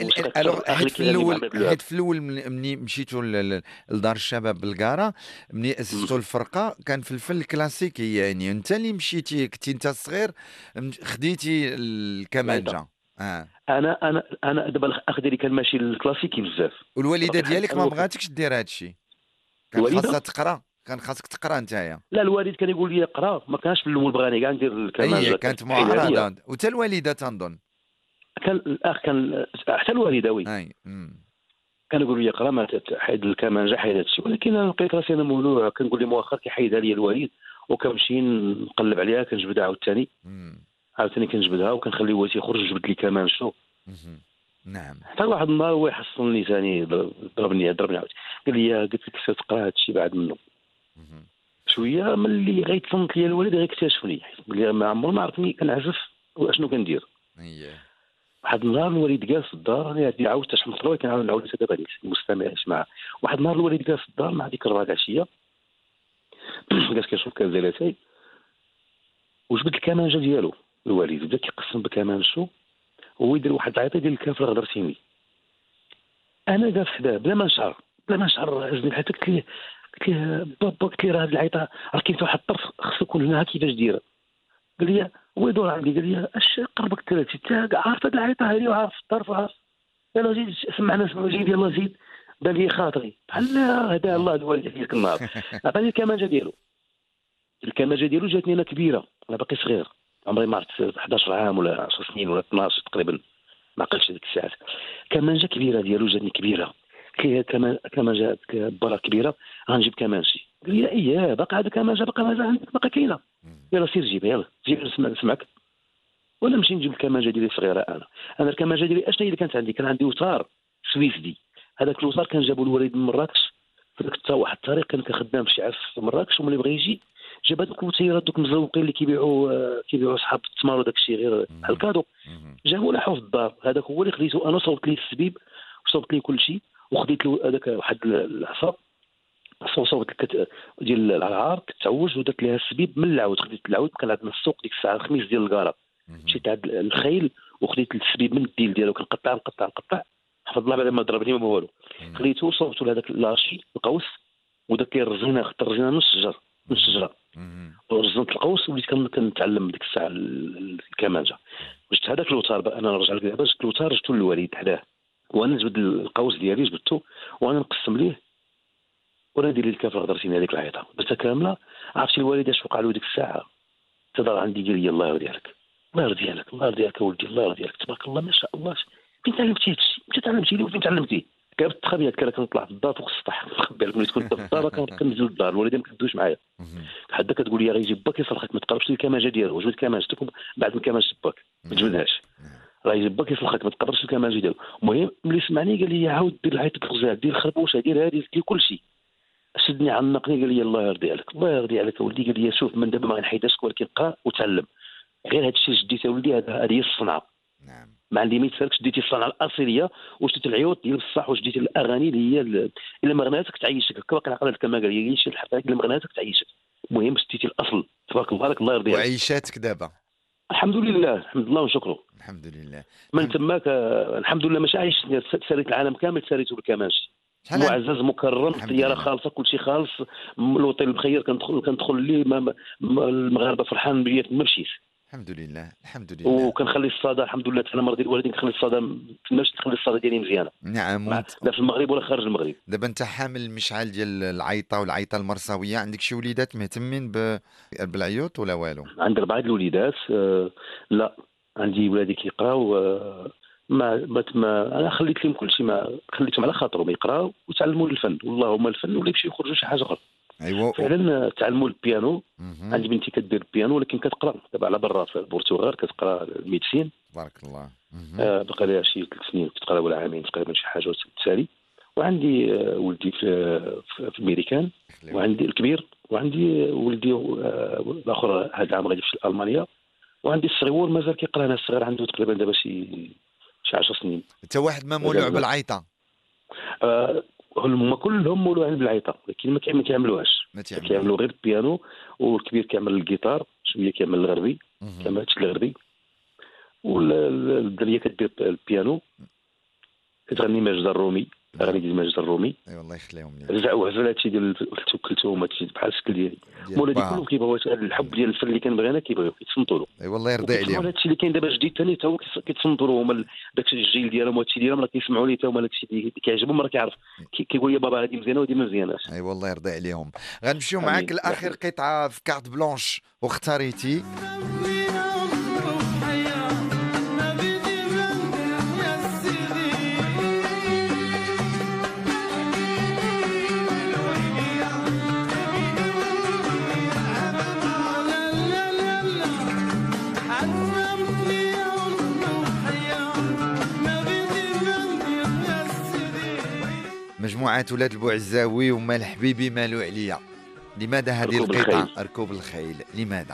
حيت في الأول مني مشيتوا لدار الشباب بالقارة، مني أسستوا الفرقة، كان في الفن الكلاسيكي يعني. أنت اللي مشيتي كنتي أنت صغير خديتي الكمانجة. أنا دابا الأخ ديالي كان ماشي الكلاسيكي بزاف، والوالدة ديالك ما بغاتكش دير هذا الشيء؟ كان خاصها تقرا، كان خاصك تقرا نتايا. لا الوالد كان يقول لي اقرا، ما كانش في الاول بغاني كاع ندير الكمانجه. هي كانت معارضه، وتا الوالده تنظن كان الاخ كان حتى الوالده وي كان يقول لي اقرا ما حيد الكمانجه حيد هادشي. ولكن انا لقيت راسي انا مولوع، كنقول لي مؤخر كيحيدها لي الوالد، وكنمشي نقلب عليها كنجبدها عاوتاني كنجبدها وكنخلي والدي يخرج يجبد لي كمانجته. نعم. حتى واحد النهار هو يحصلني ثاني، ضربني عاود، قال لي قلت لك تقرا هذا الشيء بعد منه شويه، ملي غيتصنت لي الوالد غيكتشفني، قال لي ما عمره ما عرفني كنعزف واشنو كندير. اييه. واحد النهار الوالد جالس في الدار، انا هذه عاودت تشمس روحي كنعاود دابا هذيك المستمع يسمع. واحد النهار الوالد جالس في الدار مع ديك 4 العشيه جالس كيشرب كاس ديال اتاي، وجبد الكمانجه ديالو الوالد، بدا كيقسم بكمانجتو وهو يدير واحد العيطه ديال الكاف الغدرسيني. انا جالس حداه بلا ما نشعر عزني حتى قلت ليه بابا، قلت ليه راه هاد العيطه راه كاين واحد الطرف خصو يكون هنا كيفاش دايره. قال لي هو يدور عندي، قال لي اش قربك 30 انت عارف هاد العيطه هذه وعارف الطرف وعارف. انا زيد سمعنا زيد يلاه زيد، بان لي خاطري بحال هذا الله الوالد ديك النهار عطاني الكمانجه ديالو. الكمانجه ديالو جاتني انا كبيره، انا باقي صغير، عمري ما عرفت 11 عام ولا 10 سنين ولا 12 تقريبا، ما عقلتش هذيك الساعات. كمانجه كبيره ديالو جاتني كبيره، كي كمانجه برا كبيره غنجيب كمانجي. قال لي اييه باقي هذا كمانجه، باقي عندك باقي كاينه، يلا سير جيبها، يلا جيب نسمعك. ولا نمشي نجيب الكمانجه ديالي صغيره. انا الكمانجه ديالي اشنو هي اللي كانت عندي؟ كان عندي وتار سويسدي، هذاك الوتار كان جابوا الوالد من مراكش في ذاك واحد الطريق، كان خدام في شي عرس في مراكش، وملي بغى يجي جاب هذوك الوتيرات دوك المزوقين اللي كيبيعوا اصحاب التمر وداك الشيء غير بحال كادو، جابوا لاحو في الدار. هذاك هو اللي خديته انا، صوبت ليه السبيب وصوبت ليه كل شيء، وخديت له هذاك واحد العصا صوبت ديال العار كتعوج ودرت ليها السبيب من العود. خديت العود، كان عندنا السوق ديك الساعه الخميس ديال الكاره، مشيت عند الخيل وخديت السبيب من الديل ديالو، كنقطع حفظ الله بعد ما ضربني ما والو. خليته وصوبته لهذاك لاشي القوس، وداك الرزينه، خدت الرزينه نص الشجره ورزنت القوس، وليت كنتعلم ديك الساعه الكمانجه. جبت هذاك الوتار، انا نرجع لك دابا، جبت الوتار جبتو للوالد حداه، وانا نجبد القوس ديالي جبدته وانا نقسم ليه، وانا ندير ليه الكاف الغدرسيني هذيك العيطه درتها كامله. عرفتي الوالد اش وقع له ديك الساعه؟ تضر عندي قال لي الله يرضي عليك، الله يرضي عليك، الله يرضي عليك ولدي، الله يرضي عليك، تبارك الله ما شاء الله. فين تعلمتي هذا الشيء؟ متى تعلمتي لي وفين تعلمتي؟ كانت تخبيات، كان كنطلع في الدار فوق السطح نخبي عليك، ملي تكون في الدار كننزل للدار، الوالده ما كتدوش معايا حدا كتقول لي غيجي باك يصلحك، ما تقربش الكمانجه ديالو، وجبد كمانجتك بعد من كمانجه باك ما تجبدهاش، راه يجي باك يصلحك، ما تقربش الكمانجه ديالو. المهم ملي سمعني قال لي عاود دير العيط الغزال، دير الخربوشه، دير هذه، دير كل شيء. شدني عنقني قال لي الله يرضي عليك، الله يرضي عليك ولدي. قال لي شوف من دابا ما غنحيدهاش، ولكن قرا وتعلم، غير هذا الشيء جديته ولدي، هذه هي الصنعه. نعم. ما عندي ما يتسالكش، ديتي الصنعه الاصيليه وشديت العيوط ديال الصح، وشديت الاغاني اللي هي الا ما غناتك تعيشك، هكا باقي العقل كما قال لي شي الحلقه الا ما غناتك تعيشك. المهم شديتي الاصل، تبارك الله عليك، الله يرضي عليك. وعيشاتك دابا الحمد لله، الحمد لله ونشكره. الحمد لله. من تماك الحمد لله ماشي عايش، ساريت العالم كامل ساريته بالكمانجي، معزز مكرم، الطياره خالصه، كل شيء خالص، الوطن بخير، كندخل ليه المغاربه فرحان بيا ما مشيت. الحمد لله الحمد لله. وكنخلي الصاده الحمد لله، انا مرضي الوالدين كنخلي الصاده ماشي نخلي الصاده ديالي مزيانه. نعم. لا في المغرب ولا خارج المغرب. دابا انت حامل المشعل ديال العيطه والعيطه المرساويه، عندك شي وليدات مهتمين بالعيوط ولا والو؟ عندي 4 الوليدات. لا عندي ولادي كيقراو. ما انا خليت لهم كل شيء، ما خليتهم على خاطرهم يقراو ويتعلموا الفن، واللهم الفن، ولا يمشيو يخرجوا شي حاجه اخرى. ايوا فعلا تعلموا البيانو. عندي بنتي كدير البيانو ولكن كتقرا دابا على برا في البرتغال، كتقرا الميديسين. تبارك الله. بقى لها شي 3 سنين كتقرا ولا عامين تقريبا شي حاجه وتسالي. وعندي ولدي في الميريكان، وعندي الكبير، وعندي ولدي الاخر هذا العام غادي في المانيا، وعندي الصغيور مازال كيقرا. انا الصغير عنده تقريبا دابا شي 10 سنين. انت واحد ما مولوع بالعيطه؟ هما كلهم مولوعين بالعيطه، ولكن ما كيعملوهاش، كيعملوا غير البيانو. والكبير كيعمل الجيتار، شويه كيعمل الغربي، كما هادشي الغربي. والدريه كدير البيانو، كتغني ماجد الرومي، اغاني ديال ماجد الرومي. اي والله يخليهم لي. رجعوا هذا الشيء ديال كلثوم، هادشي بحال الشكل ديالي. مولاتي كلهم كيبغيو هذا الحب ديال الفن اللي كنبغي انا، كيبغيو يتصنتوا له. اي والله يرضي عليهم. هذا الشيء اللي كاين دابا جديد ثاني، تا هو كيتصنتوا له هما داك الجيل ديالهم وهادشي ديالهم، راه كيسمعوا لي تا هما داك الشيء اللي كيعجبهم، راه كيعرف كيقول يا بابا هذه مزيانه وهذه ما مزياناش. اي والله يرضي عليهم. غنمشيو معاك لاخر قطعه في كارت بلانش واختاريتي. مجموعة ولاد البوعزاوي ومال حبيبي مالو عليا. لماذا هذه ركوب القطعة الخيل. ركوب الخيل؟ لماذا؟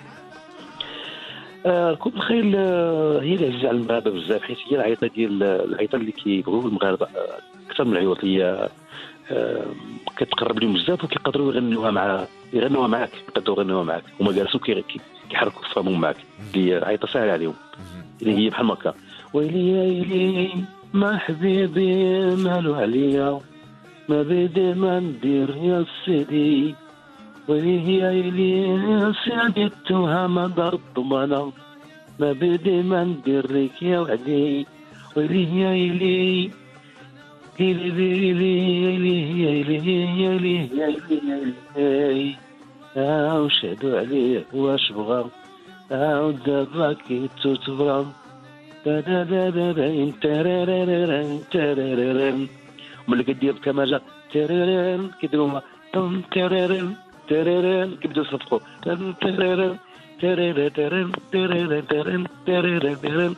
ركوب الخيل هي اللي عزيزه على المغاربه بزاف، حيت هي العيطه اللي كيبغيو المغاربه اكثر من العيوط. هي كتقرب لهم بزاف وكيقدروا يغنوها معاك، يقدروا يغنوها معاك هما جالسين كيحركوا فمهم معاك. اللي عيطه ساهله عليهم، اللي هي بحال هكا ويلي يا ويلي ما حبيبي مالو عليا، ما بدي ما ندير يا سيدي، ويلي يا ويلي سعدتها ما دار الضمانة، ما بدي ما ندير لك يا وعدي، ويلي يا ويلي ليلي ليلي يا ويلي يا ويلي يا ويلي يا ويلي وشهدوا عليه واش بغا ودابا كيتو تبرا ملي كدير الكماجه تيريرين كيديروا تم تيريرين تيريرين كيبداو يصفقوا تيريرين تيريرين تيريرين تيريرين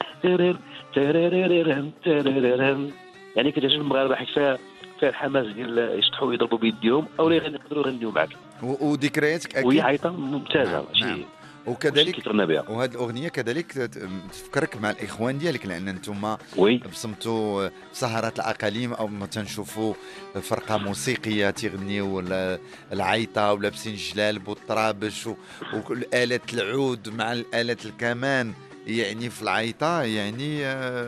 تيريرين تيريرين. يعني كتعجب المغاربه حيت فيها الحماس ديال يشطحوا يضربوا بيديهم او يقدروا يغنيو معاك. وذكرياتك وهي اكيد. عيطه ممتازه نعم. وكذلك كيترنا بها. وهذه الاغنيه كذلك تفكرك مع الاخوان ديالك، لان انتم وي بصمتوا سهرات الاقاليم او ما تنشوفوا فرقه موسيقيه تغنيوا العيطه ولابسين الجلالب والطرابش والآلة العود مع الآلة الكمان، يعني في العيطه. يعني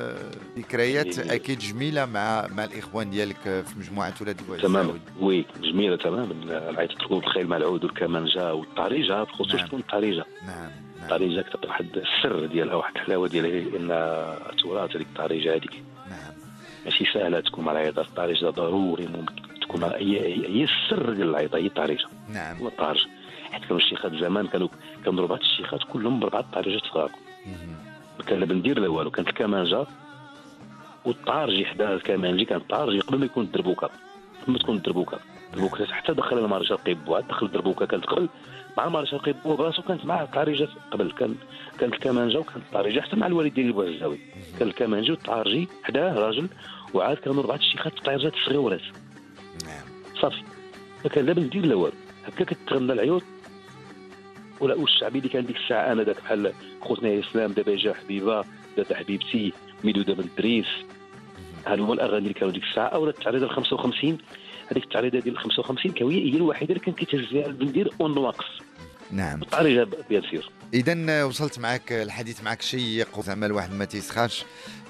ذكريات اكيد جميله مع الاخوان ديالك في مجموعه ولاد البوعزاوي. تماما وي جميله تماما. العيطه ركوب الخيل مع العود والكمانجه والطريجه بخصوص نعم. تكون الطريجه. نعم الطريجه كتعطي واحد السر ديالها، واحد الحلاوه ديالها، ان تراث هذيك الطريجه هذيك نعم ماشي سهله تكون مع العيطه. الطريجه ضروري ممكن تكون هي السر ديال العيطه، هي الطريجه نعم. والطرج. حيت كانوا الشيخات زمان كانوا ربعه الشيخات كلهم بربعه طريجات صغار، ما كان لا بندير لا والو. كانت الكمانجه والطارجي حدا الكمانجي، كان الطارجي قبل ما يكون الدربوكه، قبل ما تكون الدربوكه حتى دخل المارشال قيبوع، دخل الدربوكه كانت قبل مع المارشال قيبوع براسو، كانت مع الطارجه قبل. كانت الكمانجه وكانت الطارجه حتى مع الوالد ديال البوعزاوي. كان الكمانجي والطارجي حداه راجل، وعاد كانوا ربعه الشيخات الطارجات الصغيورات. نعم صافي ما كان لا بندير لا والو، هكا كتغنى العيوط. ولا والشعبي اللي كان ديك الساعه انا داك بحال خوتنا الاسلام، دابا جا حبيبه، دابا حبيبتي، ميدو دابا الدريس، هادو هما الاغاني اللي كانوا ديك الساعه. اولا التعريضه ال 55، هذيك التعريضه ديال 55 هي الوحيده اللي كان كيتهز فيها البندير ونواقص. نعم. الطريقه بيان سير. اذا وصلت معك الحديث معك شيق، زعما الواحد ما تيسخاش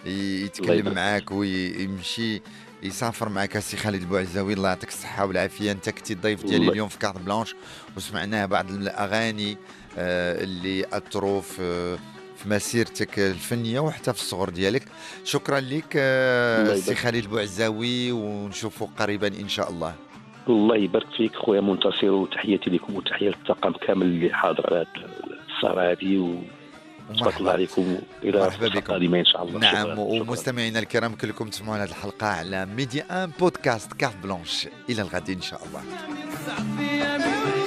يتكلم معك ويمشي يسافر معك السي خالد البوعزاوي. الله يعطيك الصحه والعافيه. انت كنتي الضيف ديالي اليوم في كارت بلانش، وسمعناه بعض الاغاني اللي اثروا في مسيرتك الفنيه وحتى في الصغر ديالك. شكرا لك السي خالد البوعزاوي، ونشوفك قريبا ان شاء الله. الله يبارك فيك خويا منتصر، وتحياتي لكم وتحيه للطاقم كامل اللي حاضر على السهره هذه، تبارك الله عليكم. الى قادمه ان شاء الله. نعم. ومستمعينا الكرام كلكم تسمعوا هذه الحلقه على ميديا ان بودكاست كارت بلانش. الى الغد ان شاء الله.